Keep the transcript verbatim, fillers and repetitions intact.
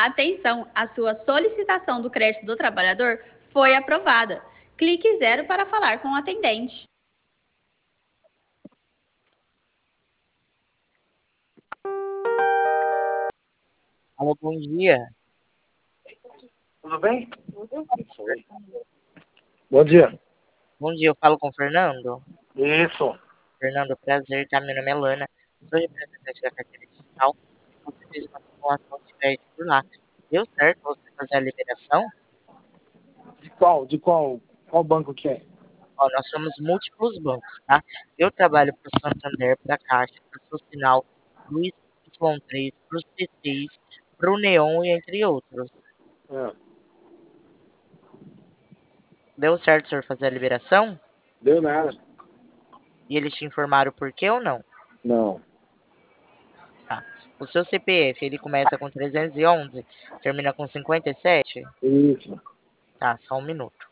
Atenção, a sua solicitação do crédito do trabalhador foi aprovada. Clique zero para falar com o atendente. Alô, bom dia. Tudo bem? Oi. Bom dia. Bom dia, eu falo com o Fernando. Isso. Fernando, prazer, tá? Meu nome é Lana. Sou representante da carteira digital. Você fez uma simulação de crédito por lá. Deu certo você fazer a liberação? De qual? De qual? Qual banco que é? Ó, nós somos múltiplos bancos, tá? Eu trabalho para o Santander, para a Caixa, para o Social, para o Y três, para o C seis, para o Neon e entre outros. É. Deu certo o senhor fazer a liberação? Deu nada. E eles te informaram por quê ou não? Não. Tá. O seu C P F, ele começa com trezentos e onze, termina com cinquenta e sete? Isso. Tá, só um minuto.